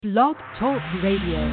Blog Talk Radio.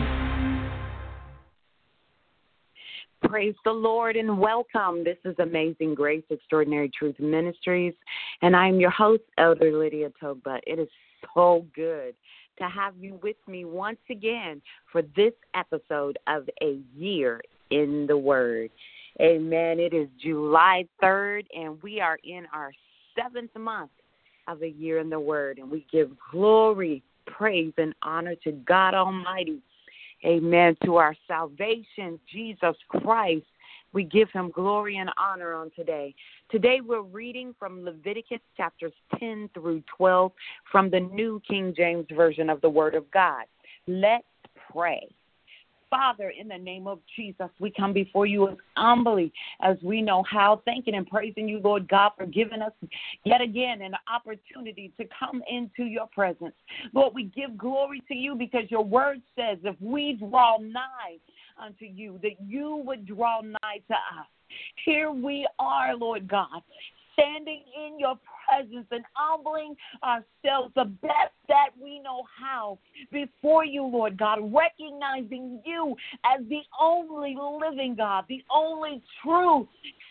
Praise the Lord and welcome. This is Amazing Grace, Extraordinary Truth Ministries, and I'm your host, Elder Lydia Togba. It is so good to have you with me once again for this episode of A Year in the Word. Amen. It is July 3rd, and we are in our 7th month of A Year in the Word, and we give glory, praise, and honor to God Almighty. Amen. To our salvation, Jesus Christ. We give him glory and honor on today. Today we're reading from Leviticus chapters 10 through 12 from the New King James Version of the Word of God. Let's pray. Father, in the name of Jesus, we come before you as humbly as we know how, thanking and praising you, Lord God, for giving us yet again an opportunity to come into your presence. Lord, we give glory to you because your word says if we draw nigh unto you, that you would draw nigh to us. Here we are, Lord God, standing in your presence and humbling ourselves the best that we know how before you, Lord God, recognizing you as the only living God, the only true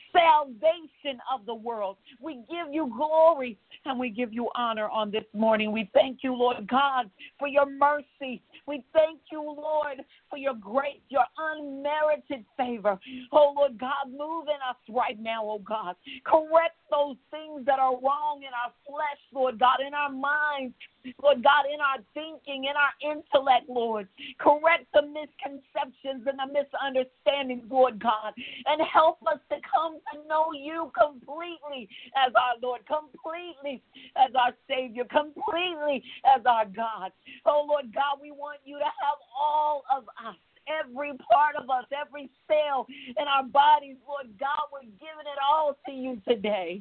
salvation of the world. We give you glory and we give you honor on this morning. We thank you, Lord God, for your mercy. We thank you, Lord, for your grace, your unmerited favor. Oh, Lord God, move in us right now, oh God. Correct those things that are wrong in our flesh, Lord God, in our minds, Lord God, in our thinking, in our intellect, Lord. Correct the misconceptions and the misunderstandings, Lord God, and help us to come to know you completely as our Lord, completely as our Savior, completely as our God. Oh, Lord God, we want you to have all of us. Every part of us, every cell in our bodies, Lord God, we're giving it all to you today.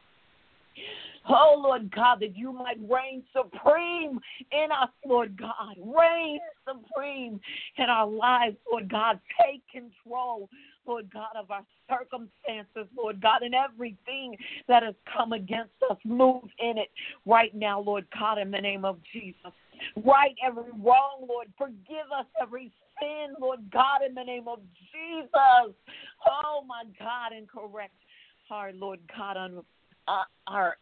Oh, Lord God, that you might reign supreme in us, Lord God. Reign supreme in our lives, Lord God. Take control, Lord God, of our circumstances, Lord God, and everything that has come against us. Move in it right now, Lord God, in the name of Jesus. Right every wrong, Lord. Forgive us every sin, Lord God, in the name of Jesus. Oh, my God, and correct our, Lord God, on our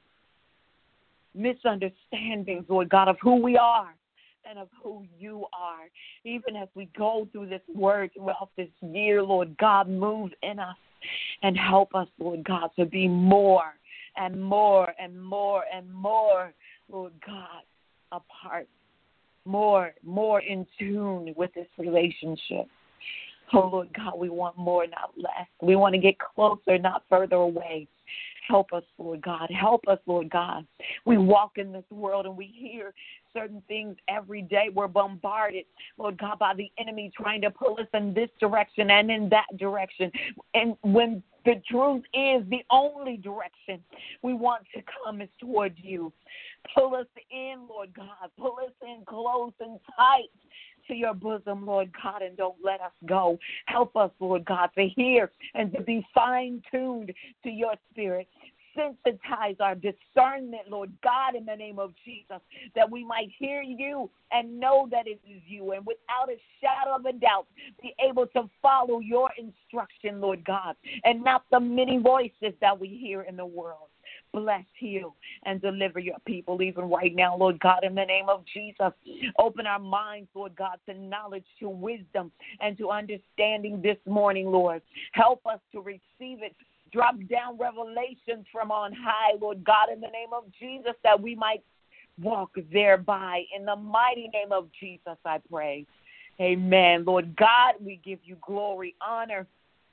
misunderstandings, Lord God, of who we are and of who you are. Even as we go through this word throughout this year, Lord God, move in us and help us, Lord God, to be more and more and more and more, Lord God, apart, more in tune with this relationship. Oh, Lord God, we want more, not less. We want to get closer, not further away. Help us, Lord God. Help us, Lord God. We walk in this world and we hear certain things every day. We're bombarded, Lord God, by the enemy trying to pull us in this direction and in that direction. And when the truth is the only direction we want to come is toward you. Pull us in, Lord God. Pull us in close and tight to your bosom, Lord God, and don't let us go. Help us, Lord God, to hear and to be fine-tuned to your spirit. Sensitize our discernment, Lord God, in the name of Jesus, that we might hear you and know that it is you, and without a shadow of a doubt, be able to follow your instruction, Lord God, and not the many voices that we hear in the world. Bless, heal, and deliver your people even right now, Lord God, in the name of Jesus. Open our minds, Lord God, to knowledge, to wisdom, and to understanding this morning, Lord. Help us to receive it. Drop down revelations from on high, Lord God, in the name of Jesus, that we might walk thereby. In the mighty name of Jesus, I pray. Amen. Lord God, we give you glory, honor,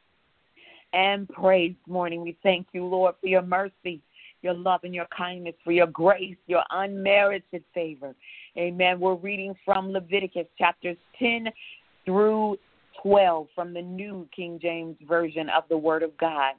and praise this morning. We thank you, Lord, for your mercy, your love, and your kindness, for your grace, your unmerited favor. Amen. We're reading from Leviticus chapters 10 through 12 from the New King James Version of the Word of God.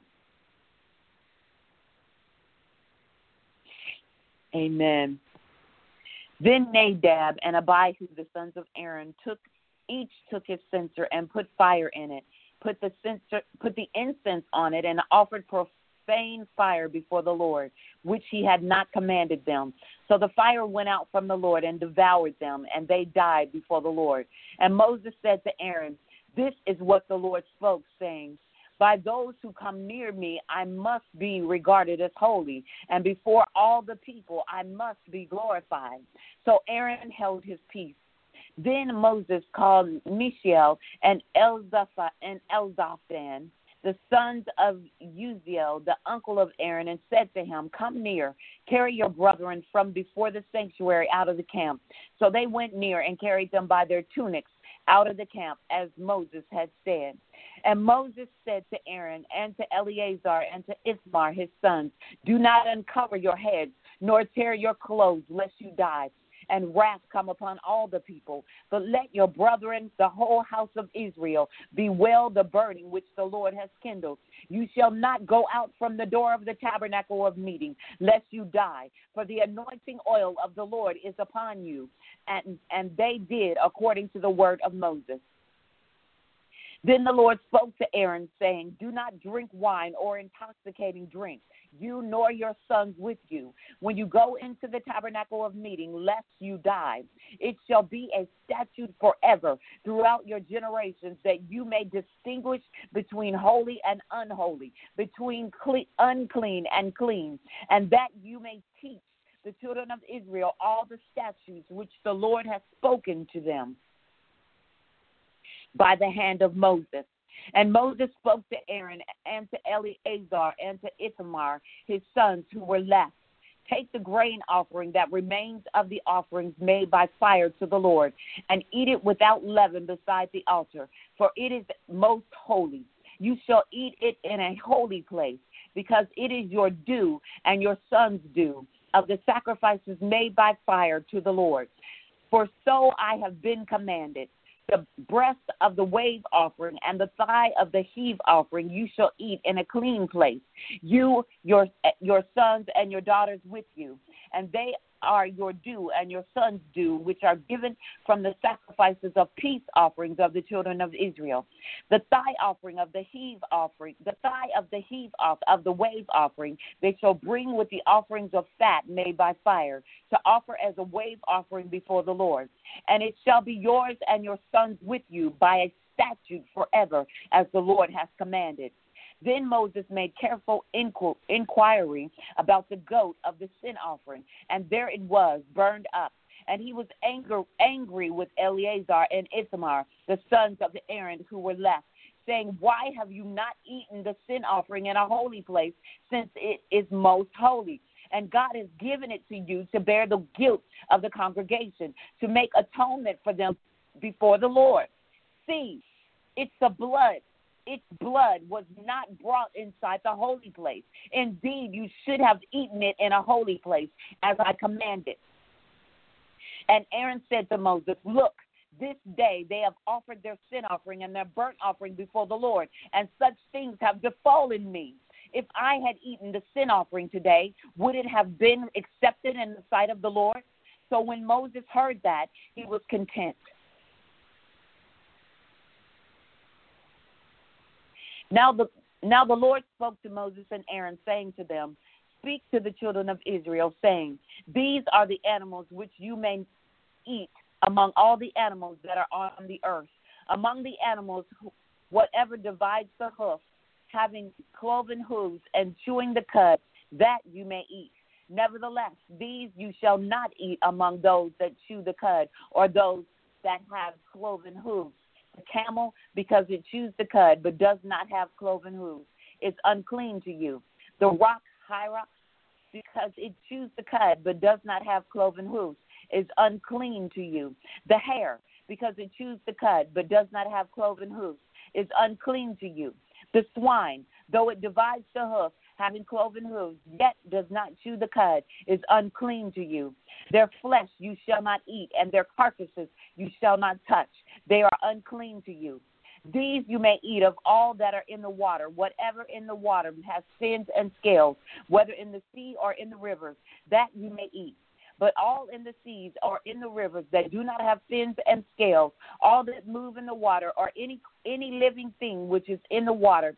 Amen. Then Nadab and Abihu, the sons of Aaron, each took his censer and put fire in it, put the incense on it, and offered profane fire before the Lord, which he had not commanded them. So the fire went out from the Lord and devoured them, and they died before the Lord. And Moses said to Aaron, this is what the Lord spoke, saying, by those who come near me, I must be regarded as holy, and before all the people, I must be glorified. So Aaron held his peace. Then Moses called Mishael and Elzaphan, the sons of Uziel, the uncle of Aaron, and said to him, come near, carry your brethren from before the sanctuary out of the camp. So they went near and carried them by their tunics out of the camp, as Moses had said. And Moses said to Aaron and to Eleazar and to Ithamar his sons, do not uncover your heads, nor tear your clothes, lest you die, and wrath come upon all the people. But let your brethren, the whole house of Israel, bewail the burning which the Lord has kindled. You shall not go out from the door of the tabernacle of meeting, lest you die. For the anointing oil of the Lord is upon you. And they did according to the word of Moses. Then the Lord spoke to Aaron, saying, do not drink wine or intoxicating drink, you nor your sons with you, when you go into the tabernacle of meeting, lest you die. It shall be a statute forever throughout your generations, that you may distinguish between holy and unholy, between unclean and clean, and that you may teach the children of Israel all the statutes which the Lord has spoken to them by the hand of Moses. And Moses spoke to Aaron and to Eleazar and to Ithamar, his sons who were left. Take the grain offering that remains of the offerings made by fire to the Lord, and eat it without leaven beside the altar, for it is most holy. You shall eat it in a holy place, because it is your due and your son's due of the sacrifices made by fire to the Lord. For so I have been commanded. The breast of the wave offering and the thigh of the heave offering you shall eat in a clean place, you, your sons and your daughters with you, and they are your due and your sons' due, which are given from the sacrifices of peace offerings of the children of Israel. The thigh offering of the heave offering, the thigh of the heave of the wave offering, they shall bring with the offerings of fat made by fire, to offer as a wave offering before the Lord. And it shall be yours and your sons with you by a statute forever, as the Lord has commanded. Then Moses made careful inquiry about the goat of the sin offering, and there it was, burned up. And he was angry with Eleazar and Ithamar, the sons of Aaron who were left, saying, why have you not eaten the sin offering in a holy place, since it is most holy? And God has given it to you to bear the guilt of the congregation, to make atonement for them before the Lord. See, its blood was not brought inside the holy place. Indeed, you should have eaten it in a holy place, as I commanded. And Aaron said to Moses, look, this day they have offered their sin offering and their burnt offering before the Lord, and such things have befallen me. If I had eaten the sin offering today, would it have been accepted in the sight of the Lord? So when Moses heard that, he was content. Now the Lord spoke to Moses and Aaron, saying to them, speak to the children of Israel, saying, these are the animals which you may eat among all the animals that are on the earth. Among the animals, whatever divides the hoof, having cloven hooves and chewing the cud, that you may eat. Nevertheless, these you shall not eat among those that chew the cud, or those that have cloven hooves. The camel, because it chews the cud, but does not have cloven hooves, is unclean to you. The rock, hyrax, because it chews the cud, but does not have cloven hooves, is unclean to you. The hare, because it chews the cud, but does not have cloven hooves, is unclean to you. The swine, though it divides the hoof, having cloven hooves, yet does not chew the cud, is unclean to you. Their flesh you shall not eat, and their carcasses you shall not touch. They are unclean to you. These you may eat of all that are in the water. Whatever in the water has fins and scales, whether in the sea or in the rivers, that you may eat. But all in the seas or in the rivers that do not have fins and scales, all that move in the water, or any living thing which is in the water,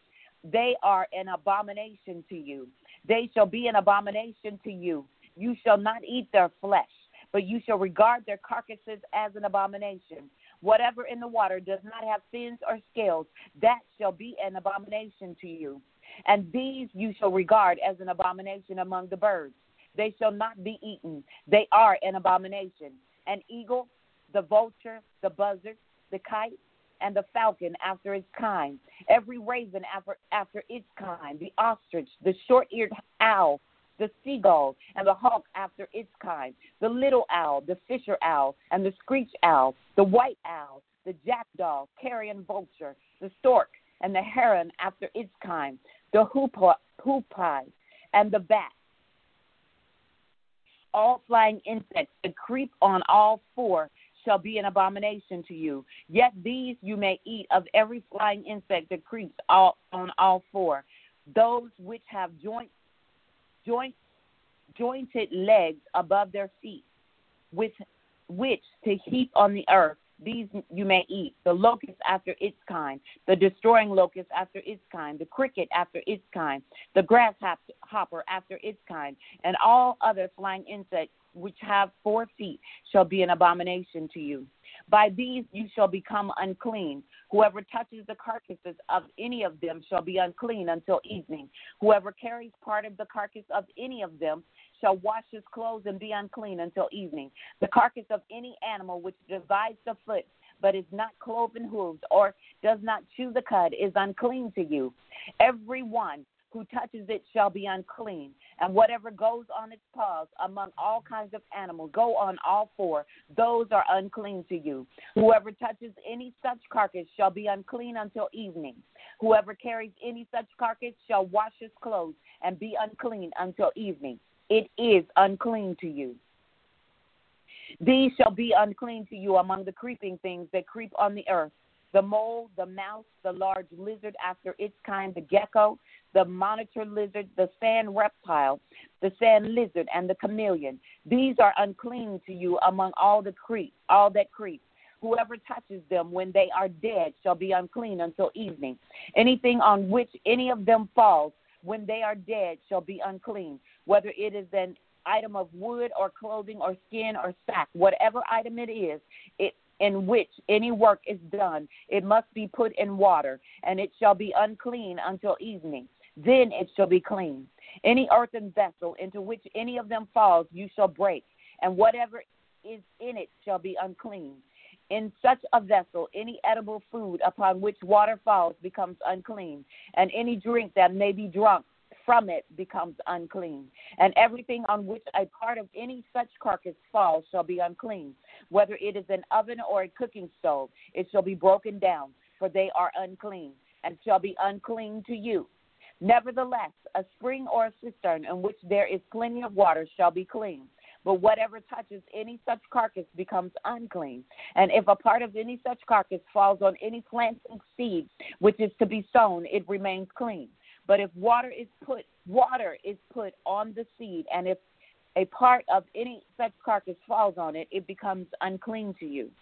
They are an abomination to you. They shall be an abomination to you. You shall not eat their flesh, but you shall regard their carcasses as an abomination. Whatever in the water does not have fins or scales, that shall be an abomination to you. And these you shall regard as an abomination among the birds. They shall not be eaten. They are an abomination. An eagle, the vulture, the buzzard, the kite, and the falcon after its kind, every raven after its kind, the ostrich, the short-eared owl, the seagull, and the hawk after its kind, the little owl, the fisher owl, and the screech owl, the white owl, the jackdaw, carrion vulture, the stork, and the heron after its kind, the hoopoe, and the bat. All flying insects that creep on all four shall be an abomination to you. Yet these you may eat of every flying insect that creeps on all four. Those which have jointed legs above their feet, with which to heap on the earth, these you may eat. The locust after its kind, the destroying locust after its kind, the cricket after its kind, the grasshopper after its kind, and all other flying insects which have 4 feet shall be an abomination to you. By these you shall become unclean. Whoever touches the carcasses of any of them shall be unclean until evening. Whoever carries part of the carcass of any of them shall wash his clothes and be unclean until evening. The carcass of any animal which divides the foot, but is not cloven hooves, or does not chew the cud, is unclean to you. Every one who touches it shall be unclean, and whatever goes on its paws among all kinds of animals, go on all 4, those are unclean to you. Whoever touches any such carcass shall be unclean until evening. Whoever carries any such carcass shall wash his clothes and be unclean until evening. It is unclean to you. These shall be unclean to you among the creeping things that creep on the earth: the mole, the mouse, the large lizard after its kind, the gecko, the monitor lizard, the sand reptile, the sand lizard, and the chameleon. These are unclean to you among all that creep. Whoever touches them when they are dead shall be unclean until evening. Anything on which any of them falls when they are dead shall be unclean, whether it is an item of wood or clothing or skin or sack, whatever item it is, in which any work is done, it must be put in water, and it shall be unclean until evening. Then it shall be clean. Any earthen vessel into which any of them falls you shall break, and whatever is in it shall be unclean. In such a vessel, any edible food upon which water falls becomes unclean, and any drink that may be drunk from it becomes unclean. And everything on which a part of any such carcass falls shall be unclean. Whether it is an oven or a cooking stove, it shall be broken down, for they are unclean, and shall be unclean to you. Nevertheless, a spring or a cistern in which there is plenty of water shall be clean. But whatever touches any such carcass becomes unclean. And if a part of any such carcass falls on any planting seed which is to be sown, it remains clean. But if water is put on the seed, and if a part of any such carcass falls on it, it becomes unclean to you.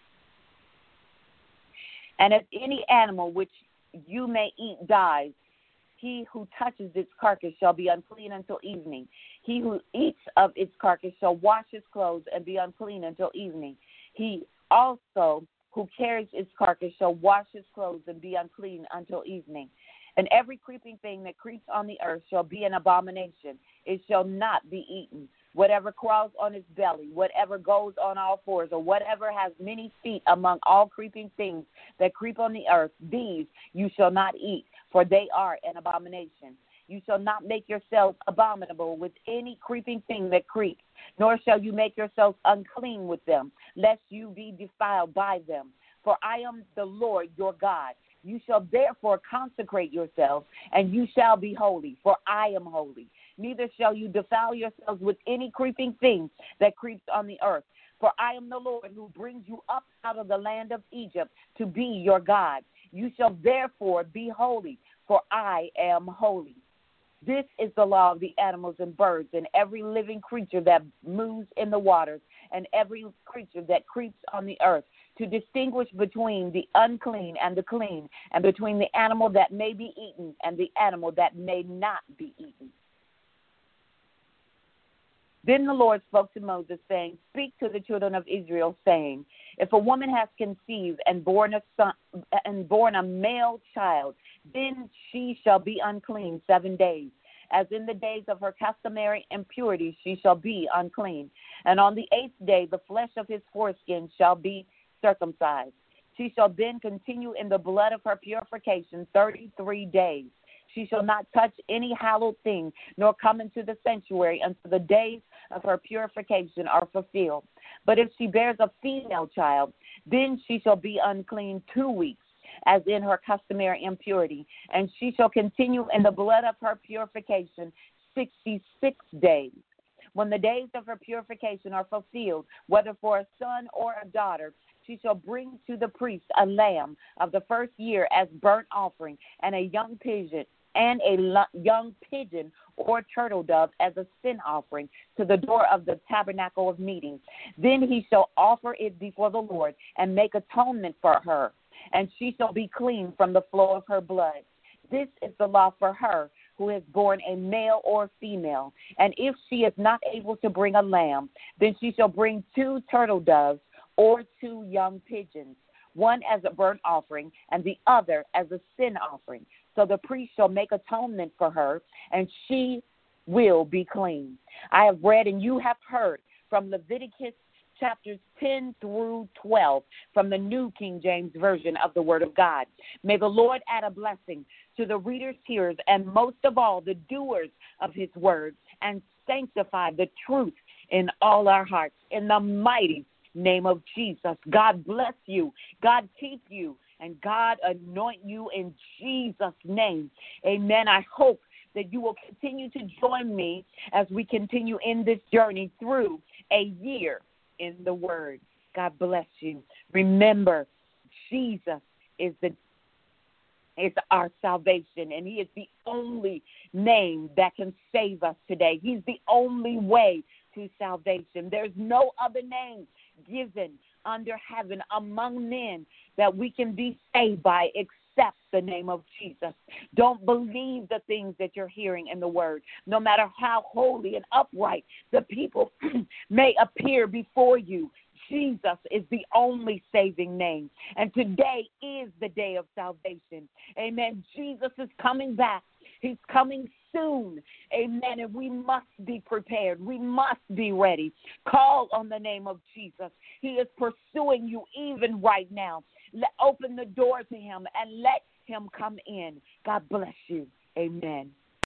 And if any animal which you may eat dies, he who touches its carcass shall be unclean until evening. He who eats of its carcass shall wash his clothes and be unclean until evening. He also who carries its carcass shall wash his clothes and be unclean until evening. And every creeping thing that creeps on the earth shall be an abomination. It shall not be eaten. Whatever crawls on its belly, whatever goes on all 4s, or whatever has many feet among all creeping things that creep on the earth, these you shall not eat, for they are an abomination. You shall not make yourselves abominable with any creeping thing that creeps, nor shall you make yourselves unclean with them, lest you be defiled by them. For I am the Lord your God. You shall therefore consecrate yourselves, and you shall be holy, for I am holy. Neither shall you defile yourselves with any creeping thing that creeps on the earth. For I am the Lord who brings you up out of the land of Egypt to be your God. You shall therefore be holy, for I am holy. This is the law of the animals and birds and every living creature that moves in the waters and every creature that creeps on the earth, to distinguish between the unclean and the clean, and between the animal that may be eaten and the animal that may not be eaten. Then the Lord spoke to Moses, saying, Speak to the children of Israel, saying, If a woman has conceived and born a male child, then she shall be unclean 7 days. As in the days of her customary impurity, she shall be unclean. And on the 8th day, the flesh of his foreskin shall be circumcised. She shall then continue in the blood of her purification 33 days. She shall not touch any hallowed thing, nor come into the sanctuary until the days of her purification are fulfilled. But if she bears a female child, then she shall be unclean 2 weeks, as in her customary impurity, and she shall continue in the blood of her purification 66 days. When the days of her purification are fulfilled, whether for a son or a daughter, she shall bring to the priest a lamb of the first year as burnt offering, and a young pigeon or turtle dove as a sin offering to the door of the tabernacle of meeting. Then he shall offer it before the Lord and make atonement for her, and she shall be clean from the flow of her blood. This is the law for her who has borne a male or female. And if she is not able to bring a lamb, then she shall bring 2 turtle doves or 2 young pigeons, one as a burnt offering and the other as a sin offering. So the priest shall make atonement for her, and she will be clean. I have read and you have heard from Leviticus chapters 10 through 12 from the New King James Version of the Word of God. May the Lord add a blessing to the readers, hearers, and most of all the doers of his word, and sanctify the truth in all our hearts. In the mighty name of Jesus, God bless you, God keep you, and God anoint you in Jesus' name. Amen. I hope that you will continue to join me as we continue in this journey through a year in the Word. God bless you. Remember, Jesus is our salvation, and he is the only name that can save us today. He's the only way to salvation. There's no other name given under heaven among men that we can be saved by except the name of Jesus. Don't believe the things that you're hearing in the Word, no matter how holy and upright the people may appear before you. Jesus is the only saving name. And today is the day of salvation. Amen. Jesus is coming back. He's coming soon. Amen. And we must be prepared. We must be ready. Call on the name of Jesus. He is pursuing you even right now. Open the door to him and let him come in. God bless you. Amen.